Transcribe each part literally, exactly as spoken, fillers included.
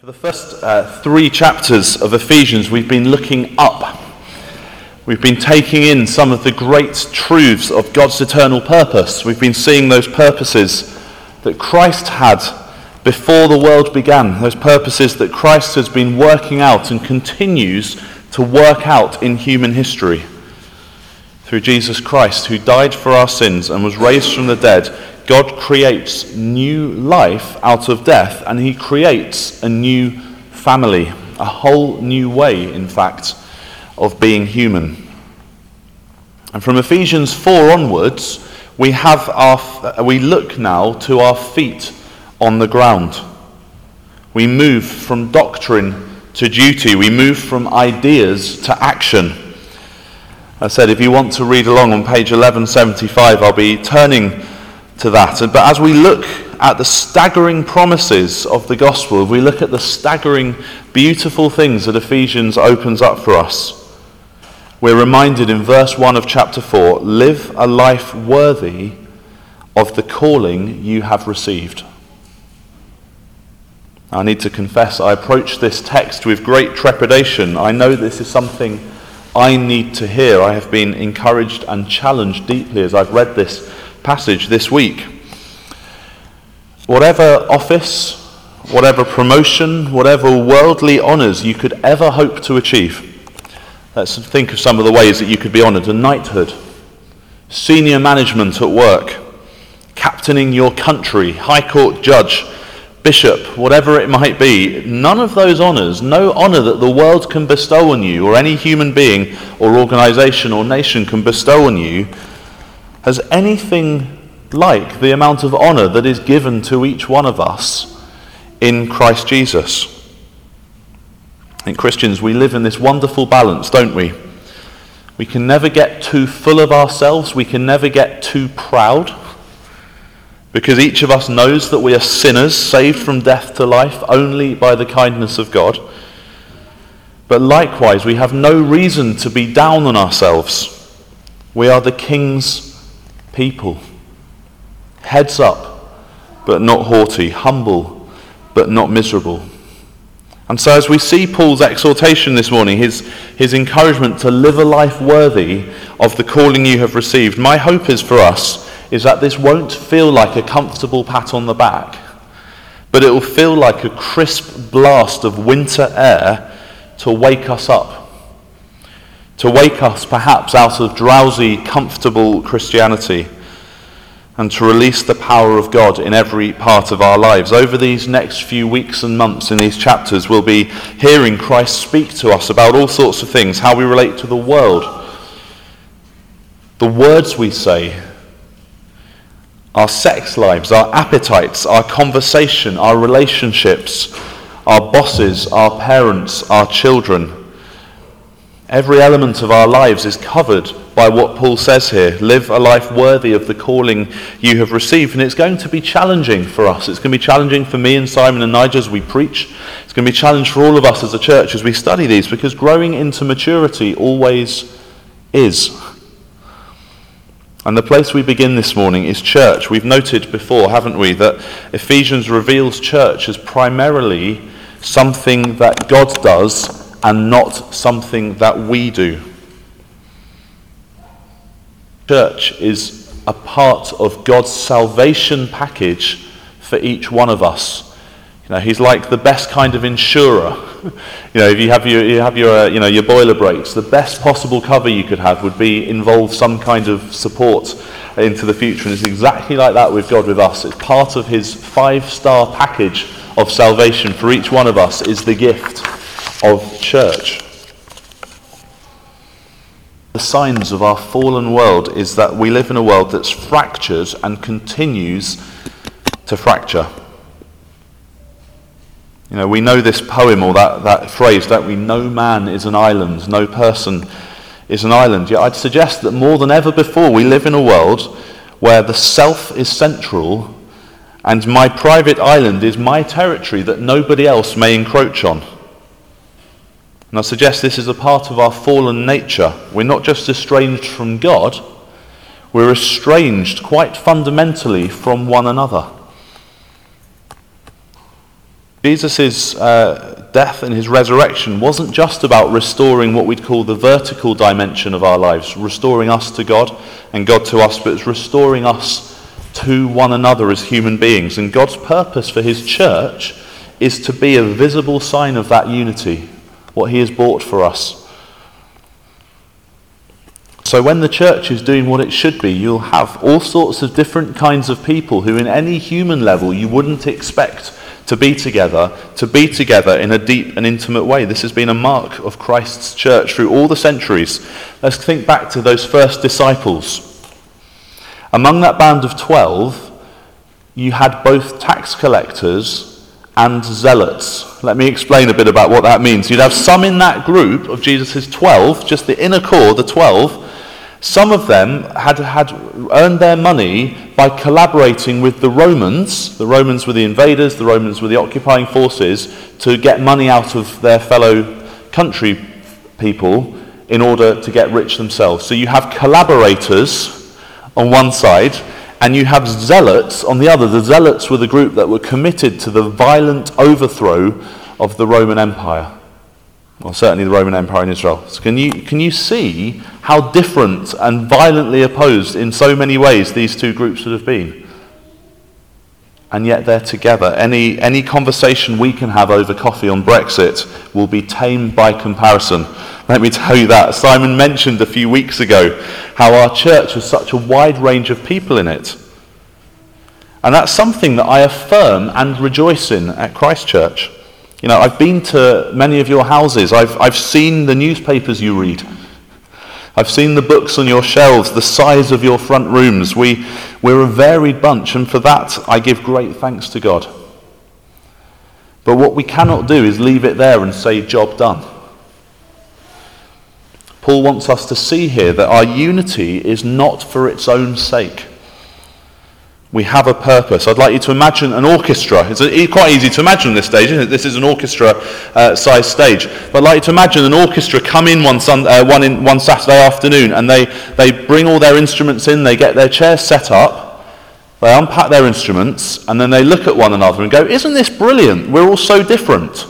For the first uh, three chapters of Ephesians, we've been looking up. We've been taking in some of the great truths of God's eternal purpose. We've been seeing those purposes that Christ had before the world began, those purposes that Christ has been working out and continues to work out in human history. Through Jesus Christ, who died for our sins and was raised from the dead, God creates new life out of death, and he creates a new family, a whole new way, in fact, of being human. And from Ephesians four onwards, we have our we look now to our feet on the ground. We move from doctrine to duty. We move from ideas to action. I said, if you want to read along on page eleven seventy-five, I'll be turning to that. But as we look at the staggering promises of the gospel, if we look at the staggering, beautiful things that Ephesians opens up for us, we're reminded in verse one of chapter four, live a life worthy of the calling you have received. I need to confess, I approach this text with great trepidation. I know this is something I need to hear. I have been encouraged and challenged deeply as I've read this passage this week. Whatever office, whatever promotion, whatever worldly honours you could ever hope to achieve, let's think of some of the ways that you could be honoured. A knighthood, senior management at work, captaining your country, high court judge, bishop, whatever it might be. None of those honours, no honour that the world can bestow on you, or any human being or organisation or nation can bestow on you, has anything like the amount of honour that is given to each one of us in Christ Jesus. In Christians, we live in this wonderful balance, don't we? We can never get too full of ourselves. We can never get too proud, because each of us knows that we are sinners, saved from death to life only by the kindness of God. But likewise, we have no reason to be down on ourselves. We are the King's people, heads up but not haughty, humble but not miserable. And so as we see Paul's exhortation this morning, his, his encouragement to live a life worthy of the calling you have received, my hope is for us is that this won't feel like a comfortable pat on the back, but it will feel like a crisp blast of winter air to wake us up. To wake us perhaps out of drowsy, comfortable Christianity, and to release the power of God in every part of our lives. Over these next few weeks and months in these chapters, we'll be hearing Christ speak to us about all sorts of things, how we relate to the world, the words we say, our sex lives, our appetites, our conversation, our relationships, our bosses, our parents, our children. Every element of our lives is covered by what Paul says here. Live a life worthy of the calling you have received. And it's going to be challenging for us. It's going to be challenging for me and Simon and Nigel as we preach. It's going to be a challenge for all of us as a church as we study these, because growing into maturity always is. And the place we begin this morning is church. We've noted before, haven't we, that Ephesians reveals church as primarily something that God does and not something that we do. Church is a part of God's salvation package for each one of us. You know, he's like the best kind of insurer. You know, if you have your, you have your, uh, you know, your boiler breaks, the best possible cover you could have would be involve some kind of support into the future. And it's exactly like that with God, with us. It's part of his five-star package of salvation for each one of us is the gift of church. The signs of our fallen world is that we live in a world that's fractured and continues to fracture. You know, we know this poem or that, that phrase, that we no man is an island, no person is an island. Yet I'd suggest that more than ever before we live in a world where the self is central and my private island is my territory that nobody else may encroach on. And I suggest this is a part of our fallen nature. We're not just estranged from God, we're estranged quite fundamentally from one another. Jesus' uh, death and his resurrection wasn't just about restoring what we'd call the vertical dimension of our lives, restoring us to God and God to us, but it's restoring us to one another as human beings. And God's purpose for his church is to be a visible sign of that unity, what he has bought for us. So when the church is doing what it should be, you'll have all sorts of different kinds of people who in any human level you wouldn't expect to be together, to be together in a deep and intimate way. This has been a mark of Christ's church through all the centuries. Let's think back to those first disciples. Among that band of twelve, you had both tax collectors and zealots. Let me explain a bit about what that means. You'd have some in that group of Jesus' twelve, just the inner core, the twelve. Some of them had, had earned their money by collaborating with the Romans. The Romans were the invaders, the Romans were the occupying forces, to get money out of their fellow country people in order to get rich themselves. So you have collaborators on one side, and you have zealots on the other. The zealots were the group that were committed to the violent overthrow of the Roman Empire. Well, certainly the Roman Empire in Israel. So can you can you see how different and violently opposed in so many ways these two groups would have been? And yet they're together. Any any conversation we can have over coffee on Brexit will be tame by comparison. Let me tell you that. Simon mentioned a few weeks ago how our church has such a wide range of people in it. And that's something that I affirm and rejoice in at Christ Church. You know, I've been to many of your houses. I've I've seen the newspapers you read. I've seen the books on your shelves, the size of your front rooms. We, we're a varied bunch, and for that I give great thanks to God. But what we cannot do is leave it there and say, job done. Paul wants us to see here that our unity is not for its own sake. We have a purpose. I'd like you to imagine an orchestra. It's a, quite easy to imagine at this stage, isn't it? This is an orchestra-sized uh, stage. But I'd like you to imagine an orchestra come in one, sun, uh, one, in, one Saturday afternoon, and they, they bring all their instruments in, they get their chairs set up, they unpack their instruments, and then they look at one another and go, isn't this brilliant? We're all so different.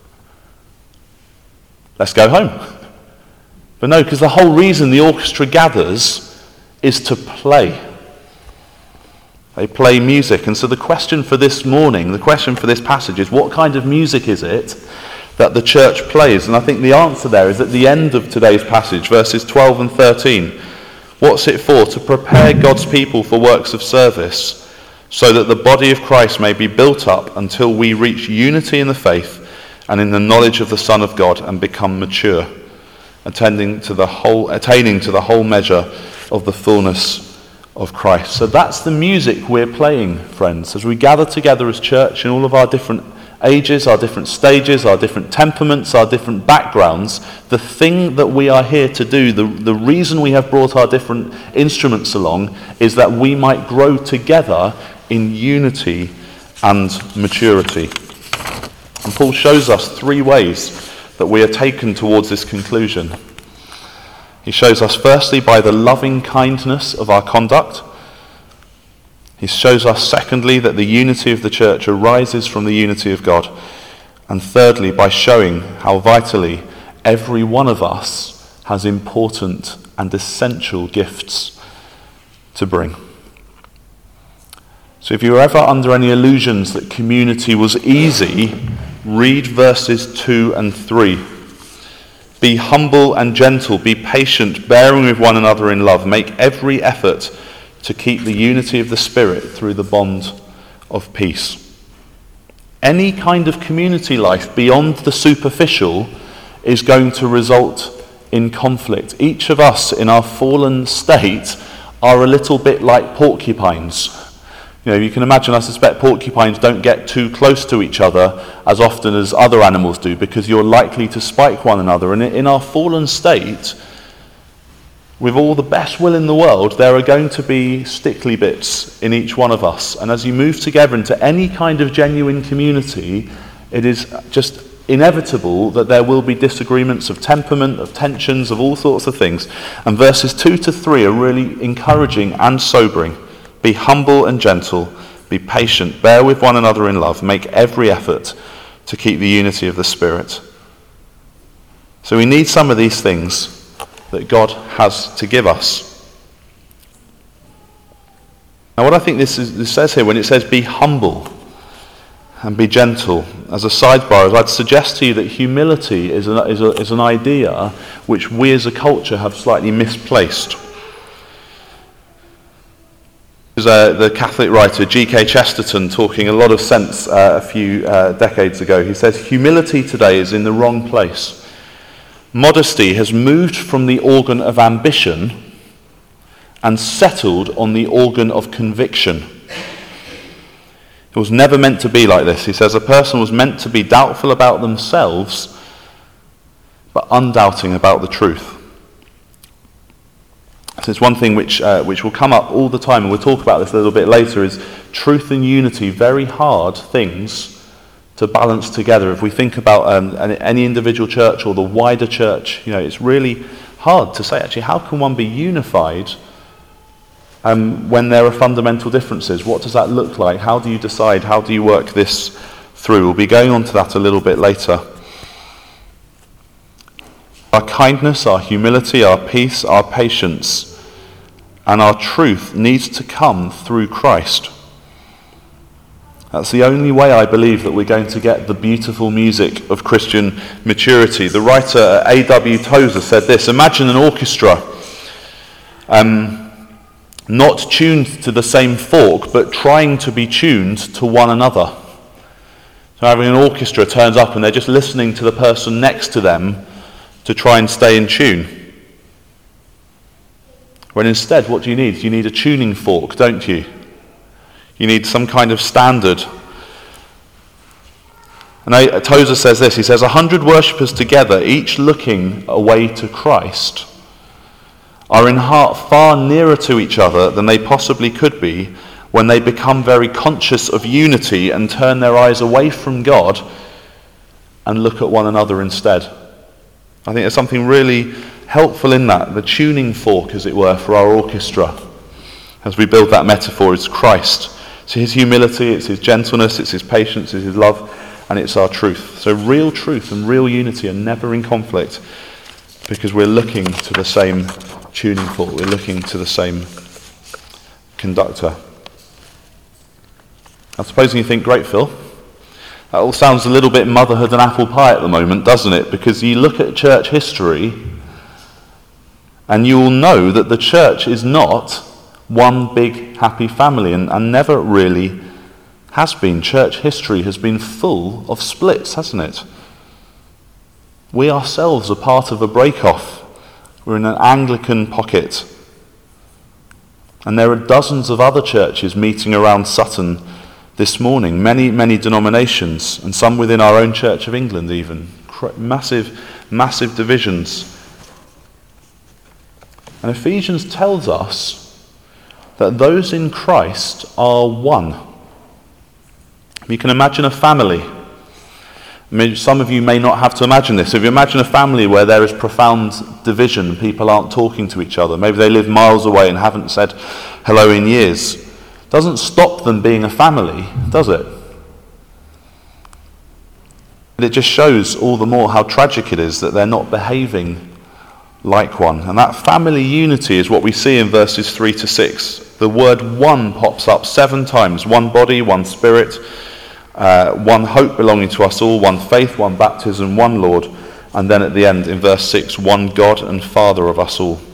Let's go home. But no, because the whole reason the orchestra gathers is to play. They play music. And so the question for this morning, the question for this passage is, what kind of music is it that the church plays? And I think the answer there is at the end of today's passage, verses twelve and thirteen. What's it for? To prepare God's people for works of service, so that the body of Christ may be built up until we reach unity in the faith and in the knowledge of the Son of God and become mature, attending to the whole, attaining to the whole measure of the fullness of Christ. So that's the music we're playing, friends, as we gather together as church in all of our different ages, our different stages, our different temperaments, our different backgrounds. The thing that we are here to do, the, the reason we have brought our different instruments along, is that we might grow together in unity and maturity. And Paul shows us three ways that we are taken towards this conclusion. He shows us firstly by the loving kindness of our conduct. He shows us secondly that the unity of the church arises from the unity of God. And thirdly, by showing how vitally every one of us has important and essential gifts to bring. So if you're ever under any illusions that community was easy, read verses two and three. Be humble and gentle, be patient, bearing with one another in love. Make every effort to keep the unity of the Spirit through the bond of peace. Any kind of community life beyond the superficial is going to result in conflict. Each of us in our fallen state are a little bit like porcupines. You know, you can imagine, I suspect porcupines don't get too close to each other as often as other animals do, because you're likely to spike one another. And in our fallen state, with all the best will in the world, there are going to be stickly bits in each one of us. And as you move together into any kind of genuine community, it is just inevitable that there will be disagreements of temperament, of tensions, of all sorts of things. And verses two to three are really encouraging and sobering. Be humble and gentle, be patient, bear with one another in love, make every effort to keep the unity of the Spirit. So we need some of these things that God has to give us. Now what I think this, is, this says here, when it says be humble and be gentle, as a sidebar, I'd suggest to you that humility is, a, is, a, is an idea which we as a culture have slightly misplaced. There's uh, the Catholic writer G K Chesterton talking a lot of sense uh, a few uh, decades ago. He says, humility today is in the wrong place. Modesty has moved from the organ of ambition and settled on the organ of conviction. It was never meant to be like this. He says a person was meant to be doubtful about themselves, but undoubting about the truth. So it's one thing which uh, which will come up all the time, and we'll talk about this a little bit later, is truth and unity, very hard things to balance together. If we think about um, any individual church or the wider church, you know, it's really hard to say, actually, how can one be unified Um, when there are fundamental differences? What does that look like? How do you decide? How do you work this through? We'll be going on to that a little bit later. Our kindness, our humility, our peace, our patience, and our truth needs to come through Christ. That's the only way, I believe, that we're going to get the beautiful music of Christian maturity. The writer A W Tozer said this: imagine an orchestra um, not tuned to the same fork, but trying to be tuned to one another. So having an orchestra turns up and they're just listening to the person next to them to try and stay in tune. When instead, what do you need? You need a tuning fork, don't you? You need some kind of standard. And Tozer says this, he says, a hundred worshippers together, each looking away to Christ, are in heart far nearer to each other than they possibly could be when they become very conscious of unity and turn their eyes away from God and look at one another instead. I think there's something really helpful in that, the tuning fork, as it were, for our orchestra. As we build that metaphor, it's Christ. It's his humility, it's his gentleness, it's his patience, it's his love, and it's our truth. So real truth and real unity are never in conflict because we're looking to the same tuning fork, we're looking to the same conductor. I suppose you think, great, Phil, that all sounds a little bit motherhood and apple pie at the moment, doesn't it? Because you look at church history and you will know that the church is not one big happy family, and, and never really has been. Church history has been full of splits, hasn't it? We ourselves are part of a break-off. We're in an Anglican pocket. And there are dozens of other churches meeting around Sutton this morning, many, many denominations, and some within our own Church of England even. Massive, massive divisions. And Ephesians tells us that those in Christ are one. You can imagine a family. I mean, some of you may not have to imagine this. If you imagine a family where there is profound division, people aren't talking to each other, maybe they live miles away and haven't said hello in years, doesn't stop them being a family, does it? But it just shows all the more how tragic it is that they're not behaving like one. And that family unity is what we see in verses three to six. The word one pops up seven times. One body, one spirit, uh, one hope belonging to us all, one faith, one baptism, one Lord. And then at the end, in verse six, one God and Father of us all.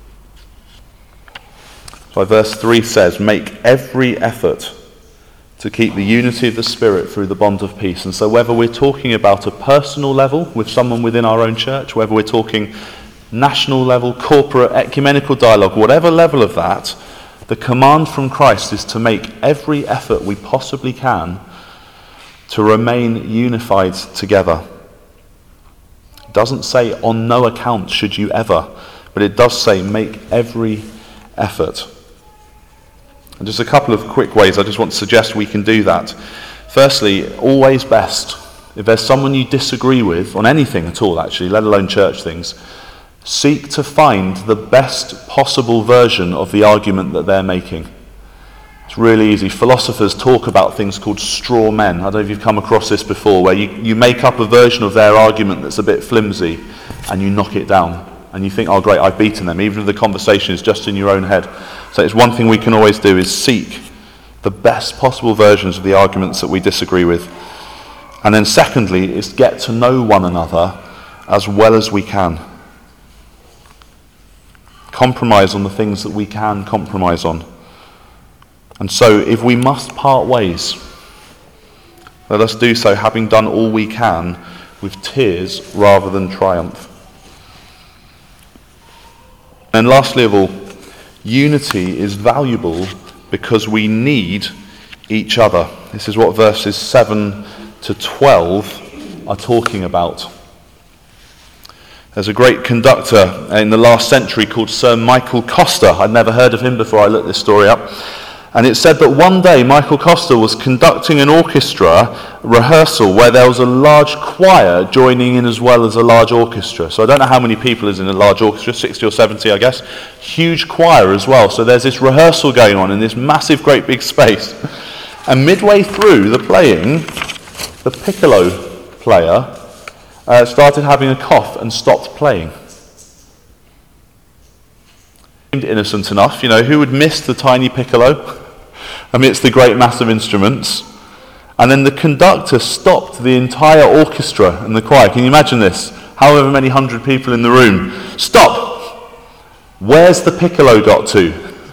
So verse three says, make every effort to keep the unity of the Spirit through the bond of peace. And so whether we're talking about a personal level with someone within our own church, whether we're talking national level, corporate, ecumenical dialogue, whatever level of that, the command from Christ is to make every effort we possibly can to remain unified together. It doesn't say on no account should you ever, but it does say make every effort. And just a couple of quick ways I just want to suggest we can do that. Firstly, always best. If there's someone you disagree with, on anything at all actually, let alone church things, seek to find the best possible version of the argument that they're making. It's It's really easy. Philosophers talk about things called straw men. I don't know if you've come across this before, where you, you make up a version of their argument that's a bit flimsy and you knock it down. And you think, oh great, I've beaten them, even if the conversation is just in your own head. So it's one thing we can always do is seek the best possible versions of the arguments that we disagree with. And then secondly is get to know one another as well as we can. Compromise on the things that we can compromise on. And so if we must part ways, let us do so having done all we can with tears rather than triumph. And lastly of all, unity is valuable because we need each other. This is what verses seven to twelve are talking about. There's a great conductor in the last century called Sir Michael Costa. I'd never heard of him before I looked this story up. And it said that one day Michael Costa was conducting an orchestra rehearsal where there was a large choir joining in as well as a large orchestra. So I don't know how many people is in a large orchestra, sixty or seventy I guess. Huge choir as well. So there's this rehearsal going on in this massive great big space. And midway through the playing, the piccolo player uh, started having a cough and stopped playing. Seemed innocent enough, you know, who would miss the tiny piccolo amidst the great massive instruments? And then the conductor stopped the entire orchestra and the choir. Can you imagine this? However many hundred people in the room. Stop! Where's the piccolo got to?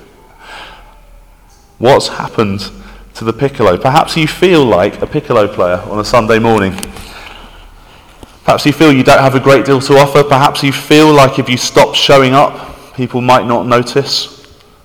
What's happened to the piccolo? Perhaps you feel like a piccolo player on a Sunday morning. Perhaps you feel you don't have a great deal to offer. Perhaps you feel like if you stop showing up, people might not notice.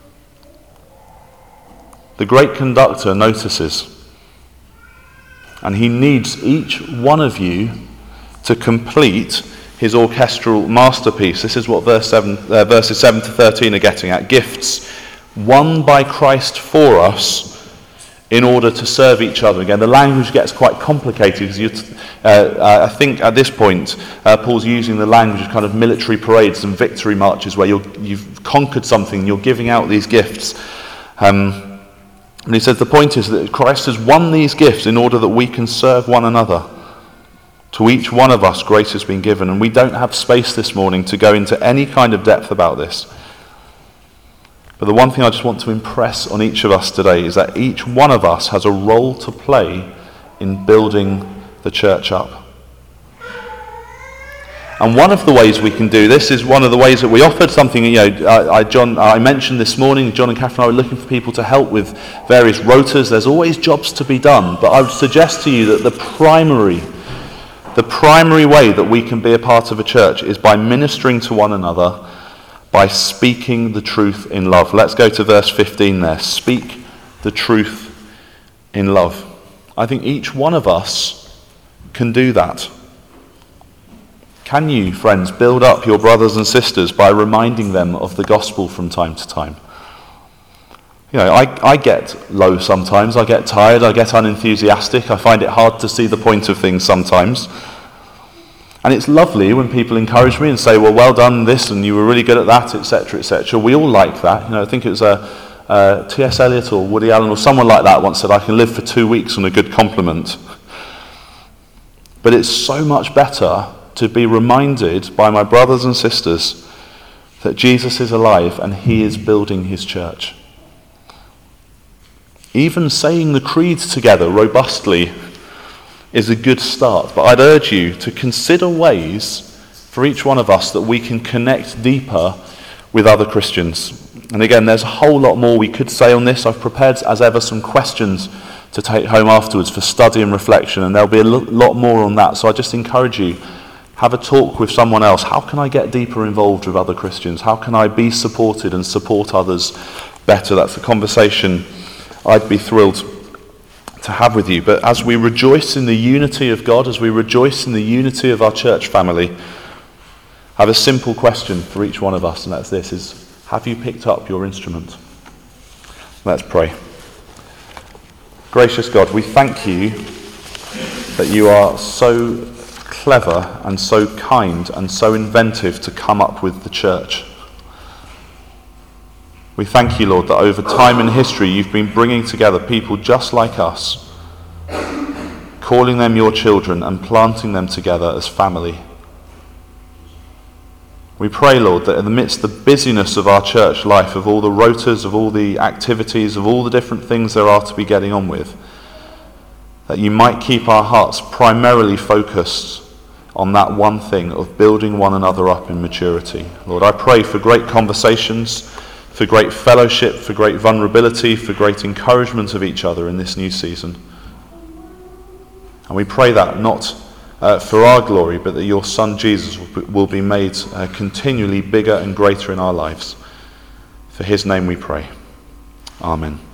The great conductor notices. And he needs each one of you to complete his orchestral masterpiece. This is what verse seven, uh, verses seven to thirteen are getting at. Gifts won by Christ for us in order to serve each other. Again, the language gets quite complicated because you, uh, I think at this point uh, Paul's using the language of kind of military parades and victory marches where you're, you've conquered something, you're giving out these gifts. Um, and he says the point is that Christ has won these gifts in order that we can serve one another. To each one of us grace has been given, and we don't have space this morning to go into any kind of depth about this. But the one thing I just want to impress on each of us today is that each one of us has a role to play in building the church up. And one of the ways we can do this is one of the ways that we offered something, you know, I, I, John, I mentioned this morning, John and Catherine and I were looking for people to help with various rotas. There's always jobs to be done, but I would suggest to you that the primary, the primary way that we can be a part of a church is by ministering to one another, by speaking the truth in love. Let's go to verse fifteen there. Speak the truth in love. I think each one of us can do that. Can you, friends, build up your brothers and sisters by reminding them of the gospel from time to time? You know, I, I get low sometimes, I get tired, I get unenthusiastic, I find it hard to see the point of things sometimes. And it's lovely when people encourage me and say, well, well done this, and you were really good at that, et cetera, et cetera. We all like that. You know, I think it was a, a T S Eliot or Woody Allen or someone like that once said, I can live for two weeks on a good compliment. But it's so much better to be reminded by my brothers and sisters that Jesus is alive and he is building his church. Even saying the creed together robustly is a good start, but I'd urge you to consider ways for each one of us that we can connect deeper with other Christians. And again, there's a whole lot more we could say on this. I've prepared, as ever, some questions to take home afterwards for study and reflection, and there'll be a lot more on that. So I just encourage you, have a talk with someone else. How can I get deeper involved with other Christians? How can I be supported and support others better? That's a conversation I'd be thrilled to have with you. But as we rejoice in the unity of God, as we rejoice in the unity of our church family, I have a simple question for each one of us, and that's this, is have you picked up your instrument? Let's pray. Gracious God, we thank you that you are so clever and so kind and so inventive to come up with the church. We thank you, Lord, that over time in history you've been bringing together people just like us, calling them your children and planting them together as family. We pray, Lord, that in the midst of the busyness of our church life, of all the rotas, of all the activities, of all the different things there are to be getting on with, that you might keep our hearts primarily focused on that one thing of building one another up in maturity. Lord, I pray for great conversations, for great fellowship, for great vulnerability, for great encouragement of each other in this new season. And we pray that not uh, for our glory, but that your Son Jesus will be, will be made uh, continually bigger and greater in our lives. For his name we pray. Amen.